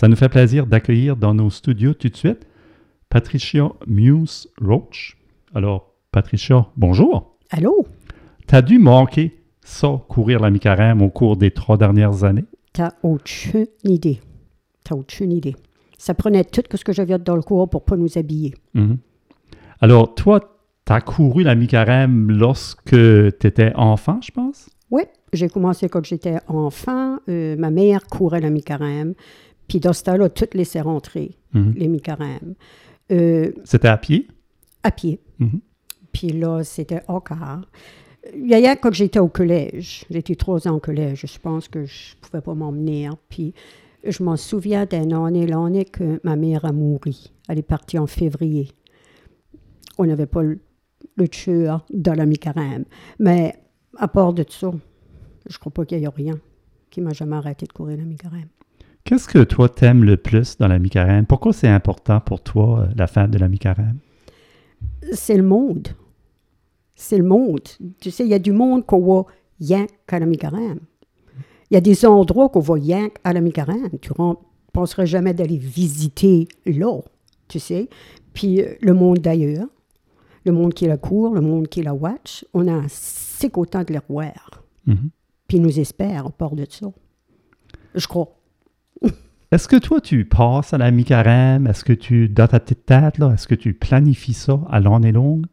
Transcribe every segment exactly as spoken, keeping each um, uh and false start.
Ça nous fait plaisir d'accueillir dans nos studios tout de suite Patricia Muse-Roach. Alors, Patricia, bonjour. Allô? T'as dû manquer ça, courir la mi-carême au cours des trois dernières années? T'as aucune idée. T'as aucune idée. Ça prenait tout ce que j'avais dans le cours pour pas nous habiller. Mm-hmm. Alors, toi, t'as couru la mi-carême lorsque t'étais enfant, je pense? Oui, j'ai commencé quand j'étais enfant. Euh, ma mère courait la mi-carême. Puis dans ce temps-là, toutes laissaient rentrer mm-hmm. les mi-carêmes. Euh, C'était à pied? À pied. Mm-hmm. Puis là, c'était au car. Il y a quand j'étais au collège, j'étais trois ans au collège, je pense que je ne pouvais pas m'emmener. Puis je m'en souviens d'une année, l'année que ma mère a mouru. Elle est partie en février. On n'avait pas le, le tueur dans la mi-carême. Mais à part de ça, je ne crois pas qu'il y ait rien qui m'a jamais arrêté de courir la mi-carême. Qu'est-ce que toi t'aimes le plus dans la mi-carême? Pourquoi c'est important pour toi, la fin de la mi-carême? C'est le monde. C'est le monde. Tu sais, il y a du monde qu'on voit rien qu'à la mi-carême. Il y a des endroits qu'on voit rien à la mi-carême. Tu ne penserais jamais d'aller visiter là, tu sais. Puis le monde d'ailleurs, le monde qui la court, le monde qui la watch, on a assez content de les revoir. Mm-hmm. Puis ils nous espèrent, on part de ça. Je crois. Est-ce que toi, tu passes à la mi-carême? Est-ce que tu, dans ta petite tête, là, est-ce que tu planifies ça à l'année longue?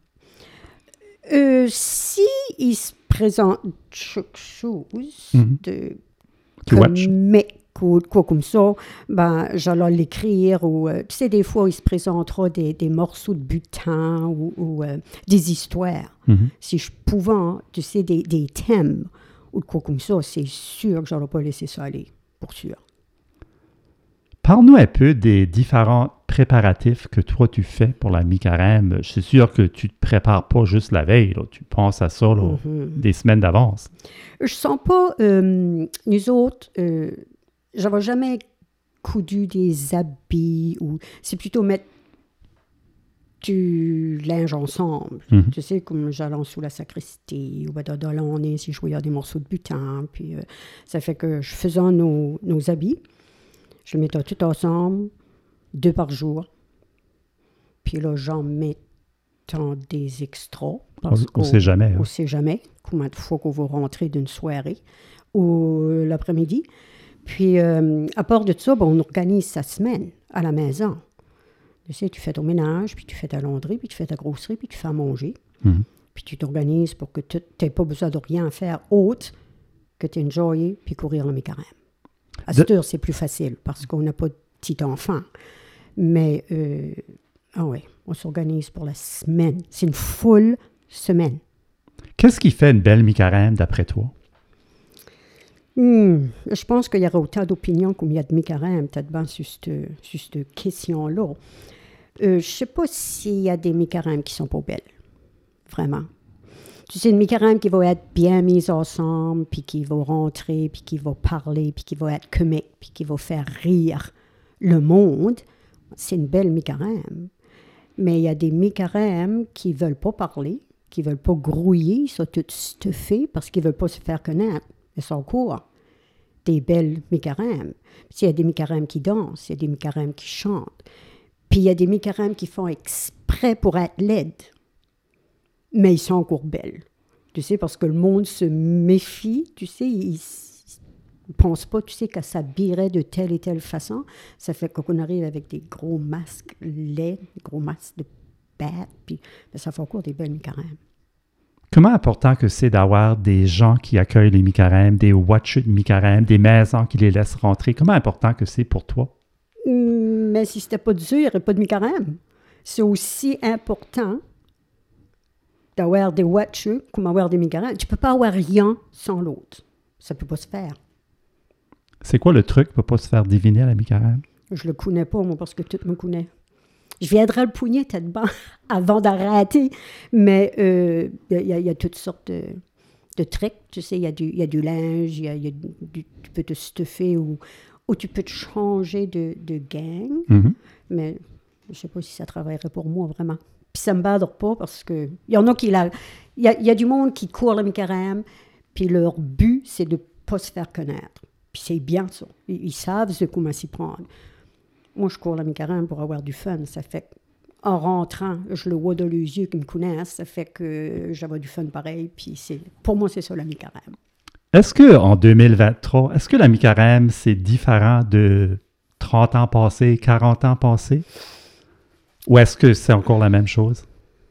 Euh, si il se présente quelque chose mm-hmm. de comme, mais, quoi, quoi comme ça, ben, j'allais l'écrire. Ou, euh, tu sais, des fois, il se présentera des, des morceaux de butin ou, ou euh, des histoires. Mm-hmm. Si je pouvais, tu sais, des, des thèmes ou quoi comme ça, c'est sûr que je n'allais pas laisser ça aller, pour sûr. Parle-nous un peu des différents préparatifs que toi, tu fais pour la mi-carême. Je suis sûr que tu ne te prépares pas juste la veille. Là. Tu penses à ça là, mm-hmm. des semaines d'avance. Je sens pas... Euh, nous autres, euh, j'avais jamais coudu des habits. Ou c'est plutôt mettre du linge ensemble. Mm-hmm. Tu sais, comme j'allais sous la sacristie ou dans, dans l'année, si je voyais des morceaux de butin. Puis euh, ça fait que je faisais nos, nos habits. Je les mettais tout ensemble, deux par jour. Puis là, j'en mets dans des extras. Parce on ne sait jamais. Hein. On ne sait jamais combien de fois qu'on va rentrer d'une soirée ou l'après-midi. Puis, euh, à part de ça, ben, on organise sa semaine à la maison. Tu sais, tu fais ton ménage, puis tu fais ta laundrie, puis tu fais ta grosserie, puis tu fais à manger. Mm-hmm. Puis tu t'organises pour que tu n'aies pas besoin de rien faire autre que t'enjoyer puis courir le mi-carême. À cette heure, c'est plus facile parce qu'on n'a pas de petit enfant. Mais, euh, ah ouais, on s'organise pour la semaine. C'est une full semaine. Qu'est-ce qui fait une belle mi-carême d'après toi? Hmm, je pense qu'il y aura autant d'opinions comme il y a de mi-carême, peut-être sur cette, sur cette question-là. Euh, je ne sais pas s'il y a des mi-carêmes qui ne sont pas belles. Vraiment. Tu sais, une mi-carême qui va être bien mise ensemble, puis qui va rentrer, puis qui va parler, puis qui va être comique, puis qui va faire rire le monde, c'est une belle mi-carême. Mais il y a des mi-carêmes qui ne veulent pas parler, qui ne veulent pas grouiller, ils sont tous stuffés parce qu'ils ne veulent pas se faire connaître. Ils sont courts. Des belles mi-carêmes. Puis il y a des mi-carêmes qui dansent, il y a des mi-carêmes qui chantent. Puis il y a des mi-carêmes qui font exprès pour être laides. Mais ils sont encore belles, tu sais, parce que le monde se méfie, tu sais, ils ne pensent pas, tu sais, qu'elle s'habillerait de telle et telle façon. Ça fait qu'on arrive avec des gros masques laids, des gros masques de bêtes, puis ça fait encore des belles mi-carêmes. Comment important que c'est d'avoir des gens qui accueillent les mi-carêmes, des watchers de mi-carême, des maisons qui les laissent rentrer? Comment important que c'est pour toi? Mmh, mais si c'était pas dur, il n'y aurait pas de mi-carême. C'est aussi important d'avoir des watchers comme avoir des mi-carêmes. Tu ne peux pas avoir rien sans l'autre. Ça ne peut pas se faire. C'est quoi le truc pour ne pas se faire diviner à la mi-carême? Je ne le connais pas, moi, parce que tout me connaît. Je viendrai le poignet, peut-être bon, avant d'arrêter. Mais il euh, y, y, y a toutes sortes de, de tricks. Tu sais, il y, y a du linge, y a, y a du, tu peux te stuffer ou, ou tu peux te changer de, de gang. Mm-hmm. Mais je ne sais pas si ça travaillerait pour moi, vraiment. Puis ça ne me badre pas parce que il y en a qui... Il y a, y a du monde qui court le mi-carême, puis leur but, c'est de ne pas se faire connaître. Puis c'est bien ça. Ils, ils savent comment s'y prendre. moi, je cours la mi-carême pour avoir du fun. Ça fait en rentrant, je le vois dans les yeux qui me connaissent, ça fait que j'avais du fun pareil. Puis c'est, pour moi, c'est ça la mi-carême. Est-ce qu'en deux mille vingt-trois, est-ce que la mi-carême, c'est différent de trente ans passés, quarante ans passés? Ou est-ce que c'est encore la même chose?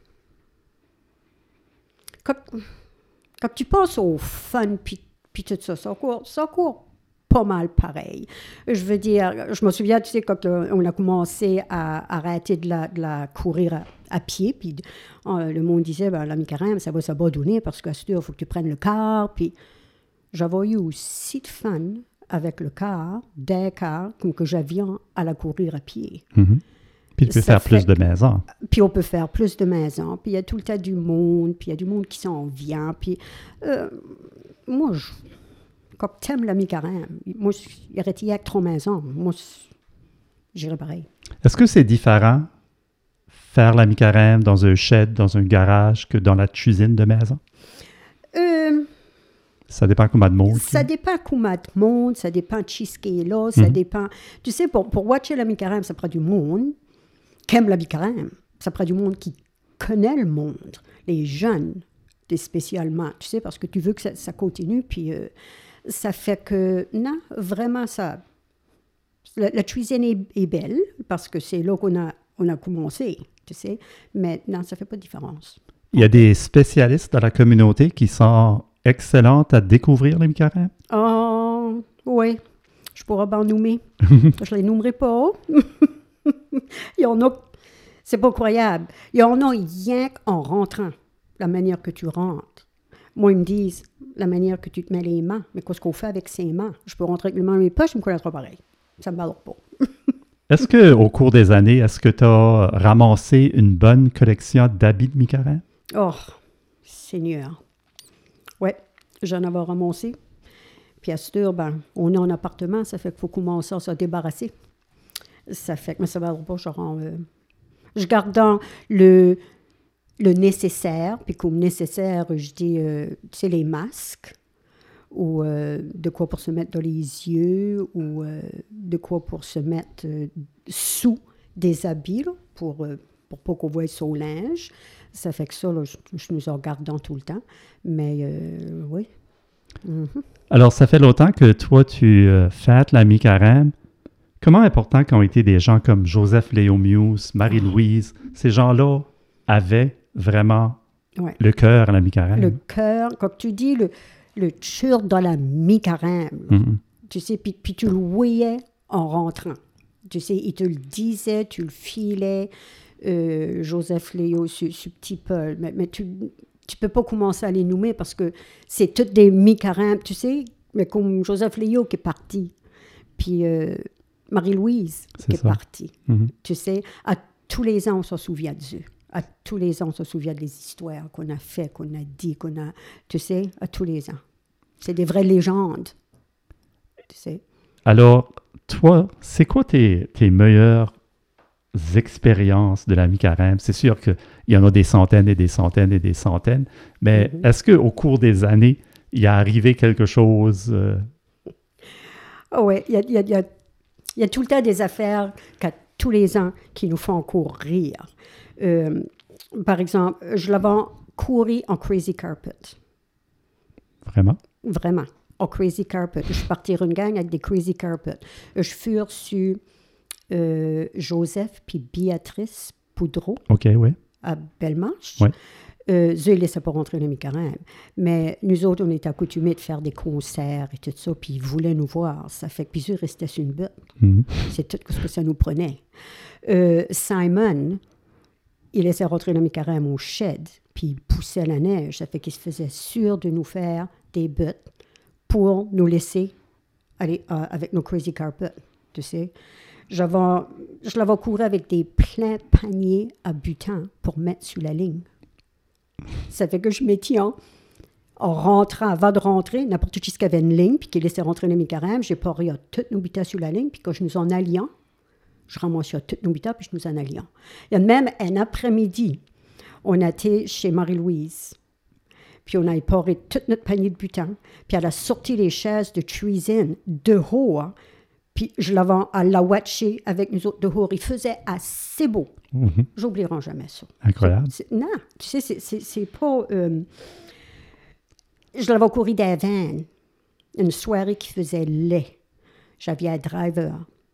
Quand, quand tu penses au fun puis, puis tout ça, ça court, ça court pas mal pareil. Je veux dire, je me souviens, tu sais, quand euh, on a commencé à arrêter de la, de la courir à, à pied, puis euh, le monde disait, ben, la mi-carême, ça va s'abandonner parce qu'à ce il faut que tu prennes le car, puis j'avais eu aussi de fun avec le car, des cars, comme que j'avais à la courir à pied. Mm-hmm. Puis tu peux Ça faire fait, plus de maisons. Puis on peut faire plus de maisons, puis il y a tout le temps du monde, puis il y a du monde qui s'en vient, puis euh, moi, je... Quand tu aimes la mi-carême, moi, il aurait été avec trois maisons. Moi, j'irais pareil. Est-ce que c'est différent faire la mi-carême dans un shed, dans un garage, que dans la cuisine de maison? Euh, ça dépend combien de monde. Ça dépend combien de monde, ça dépend de qui est là, ça mm-hmm. dépend... Tu sais, pour, pour watcher la mi-carême, ça prend du monde qui aime la mi-carême. Ça prend du monde qui connaît le monde, les jeunes, spécialement, tu sais, parce que tu veux que ça, ça continue, puis... Euh, ça fait que, non, vraiment, ça... La, la cuisine est, est belle, parce que c'est là qu'on a, on a commencé, tu sais, mais non, ça ne fait pas de différence. Il y a des spécialistes dans la communauté qui sont excellentes à découvrir les mi-carême? Oh, oui, je pourrais bien nommer. Je ne les nommerai pas. Il y en a... C'est pas croyable. Il y en a rien qu'en rentrant, la manière que tu rentres. Moi, ils me disent, la manière que tu te mets les mains, mais qu'est-ce qu'on fait avec ces mains? Je peux rentrer avec les mains dans mes poches, je me connaîtrai pareil. Ça ne me balade pas. Est-ce qu'au cours des années, est-ce que tu as ramassé une bonne collection d'habits de mi-carême? Oh, Seigneur. Oui, j'en avais ramassé. Puis à cette heure, ben, on est en appartement, ça fait qu'il faut commencer à se débarrasser. Ça fait que, mais ça ne balade pas, je rends... Euh, je garde dans le... le nécessaire, puis comme nécessaire, je dis, euh, tu sais, les masques, ou euh, de quoi pour se mettre dans les yeux, ou euh, de quoi pour se mettre euh, sous des habits, là, pour, euh, pour pas qu'on voie son linge. Ça fait que ça, là, je, je nous en garde dans tout le temps. Mais euh, oui. Mm-hmm. Alors, ça fait longtemps que toi, tu euh, fêtes la mi-carême. Comment important qu'ont été des gens comme Joseph Léo Muse, Marie-Louise, oh. Ces gens-là avaient vraiment ouais. le cœur à la mi-carême. Le cœur, comme tu dis, le, le cœur dans la mi-carême. Mm-hmm. Tu sais, puis, puis tu le voyais en rentrant. Tu sais, il te le disait, tu le filais. Euh, Joseph Léo, ce, ce petit Paul. Mais, mais tu ne peux pas commencer à les nommer parce que c'est toutes des mi-carêmes, tu sais. Mais comme Joseph Léo qui est parti. Puis euh, Marie-Louise c'est qui ça. Est partie. Mm-hmm. Tu sais, à tous les ans, on s'en souvient d'eux. À tous les ans, on se souvient des histoires qu'on a faites, qu'on a dit, qu'on a... Tu sais, à tous les ans. C'est des vraies légendes. Tu sais. Alors, toi, c'est quoi tes, tes meilleures expériences de la mi-carême? C'est sûr qu'il y en a des centaines et des centaines et des centaines, mais mm-hmm. est-ce qu'au cours des années, il y a arrivé quelque chose... Euh... Oh oui, il y a, il y, a, il y, a, il y a tout le temps des affaires qu'à tous les ans qui nous font encore rire. Euh, par exemple, je l'avais couru en crazy carpet. Vraiment? Vraiment, en crazy carpet. Je suis partie une gang avec des crazy carpet. Je fus sur euh, Joseph puis Béatrice Poudreau. OK, oui. À Bellemarche. Oui. Euh, eux, ils ne laissaient pas rentrer dans mes carêmes. Mais nous autres, on était accoutumés de faire des concerts et tout ça, puis ils voulaient nous voir. Ça fait que puis eux restaient sur une botte. Mm-hmm. C'est tout ce que ça nous prenait. Euh, Simon... il laissait rentrer dans mes carêmes au shed, puis il poussait la neige. Ça fait qu'il se faisait sûr de nous faire des buttes pour nous laisser aller euh, avec nos crazy carpet, tu sais. J'avais, je l'avais couru avec des pleins paniers à butin pour mettre sur la ligne. Ça fait que je mettais en, en rentrant, avant de rentrer, n'importe qui qui avait une ligne, puis qui laissait rentrer dans mes carêmes, j'ai paré à toutes nos butins sur la ligne, puis quand je nous en alliant, je ramassais toutes nos butins, puis je nous en alliant. Il y a même un après-midi, on a été chez Marie-Louise, puis on a paré tout notre panier de butin, puis elle a sorti les chaises de cuisine de haut, hein, Puis je l'avais à la watcher avec nous autres dehors. Il faisait assez beau. Mm-hmm. J'oublierai jamais ça. Incroyable. C'est, c'est, non, tu sais, c'est, c'est, c'est pas... Euh, je l'avais couru dans la van. Une soirée qui faisait laid. J'avais un driver.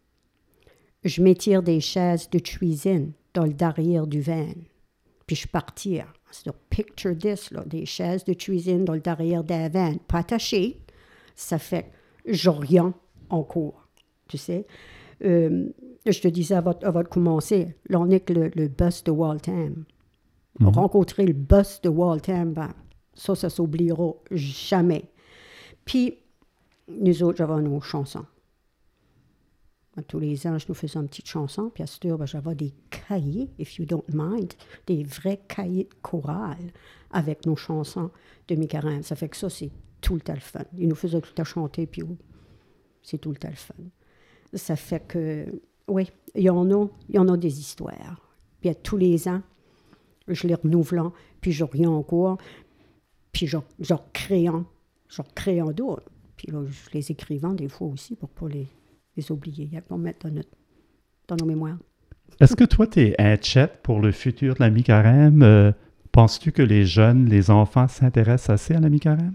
Je m'étire des chaises de cuisine dans le derrière du van. Puis je partis. C'est picture this, là, des chaises de cuisine dans le derrière de la van. Pas attachées. Ça fait que j'oriente en cours. Tu sais. Euh, je te disais avant, avant de commencer, là, on est que le, le bus de Waltham. Mm-hmm. Rencontrer le bus de Waltham, ben, ça, ça s'oubliera jamais. Puis, nous autres, j'avais nos chansons. Tous les ans, je nous faisais une petite chanson, puis à cette heure, ben, j'avais des cahiers, if you don't mind, des vrais cahiers de chorale avec nos chansons de mi-carême. Ça fait que ça, c'est tout le temps le fun. Ils nous faisaient tout le temps chanter, puis oh, c'est tout le temps le fun. Ça fait que, oui, il y en a, il y en a des histoires. Puis à tous les ans, je les renouvelle, puis je reviens encore, puis je, je recrée, je recrée d'autres. Puis là, je les écrivant des fois aussi pour ne pas les, les oublier. Il y a qu'on mettre dans, notre, dans nos mémoires. Est-ce que toi, tu es inquiète pour le futur de la mi-carême? Euh, penses-tu que les jeunes, les enfants s'intéressent assez à la mi-carême?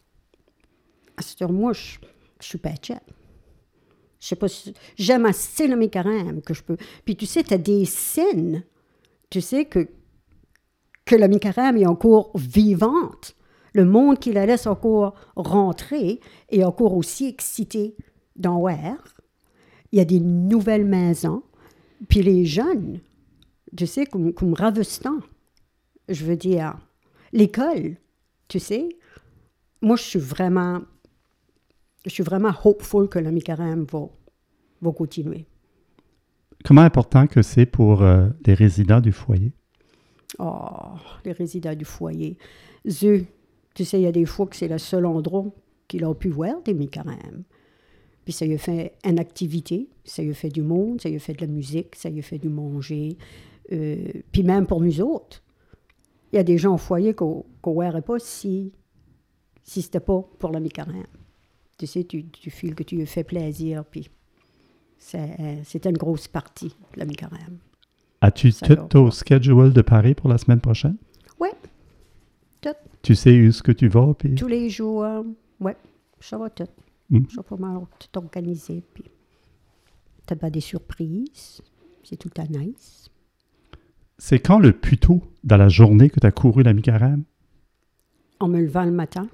Sur moi, je ne suis pas inquiète. Je sais pas si... J'aime assez la mi-carême que je peux... Puis tu sais, tu as des scènes, tu sais, que, que la mi-carême est encore vivante. Le monde qui la laisse encore rentrer est encore aussi excité d'en voir. Il y a des nouvelles maisons. Puis les jeunes, tu sais, comme, comme ravestants, je veux dire, l'école, tu sais. Moi, je suis vraiment... Je suis vraiment hopeful que la mi-carême va, va continuer. Comment important que c'est pour euh, les résidents du foyer? Oh, les résidents du foyer. Eux, tu sais, il y a des fois que c'est le seul endroit qu'ils ont pu voir des mi-carême. Puis ça lui a fait une activité, ça lui a fait du monde, ça lui a fait de la musique, ça lui a fait du manger. Euh, puis même pour nous autres, il y a des gens au foyer qu'on ne verrait pas si, si ce n'était pas pour la mi-carême. Tu sais, tu, tu files que tu lui fais plaisir, puis c'est, c'est une grosse partie de la mi-carême. As-tu ça tout ton schedule de Paris pour la semaine prochaine? Oui, tout. Tu sais où est-ce que tu vas? Puis... Tous les jours, oui, ça va tout. Mm. Ça va pas mal tout organisé, puis t'as pas des surprises, c'est tout le temps nice. C'est quand le plus tôt dans la journée que tu as couru la mi-carême? En me levant le matin.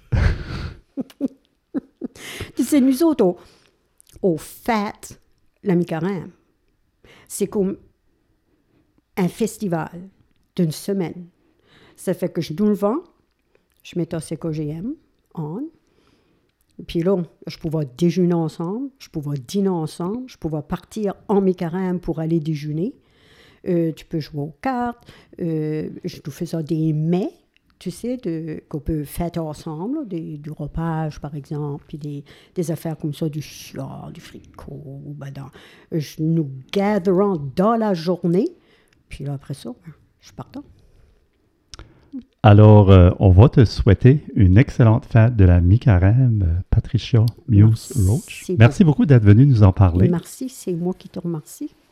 Tu sais, nous autres, au, au fait, la mi-carême, c'est comme un festival d'une semaine. Ça fait que je nous levant, je mets un C K G M on, puis là, je pouvais déjeuner ensemble, je pouvais dîner ensemble, je pouvais partir en mi-carême pour aller déjeuner. Euh, tu peux jouer aux cartes, euh, je nous faisais des mets. Tu sais, de, qu'on peut fêter ensemble, là, des, du repas, par exemple, puis des, des affaires comme ça, du chard, du fricot, ben dans, je nous gatherons dans la journée, puis là, après ça, ben, je suis partant. Alors, euh, on va te souhaiter une excellente fête de la mi-carême, euh, Patricia Muse-Roach. Merci beaucoup d'être venue nous en parler. Merci, c'est moi qui te remercie.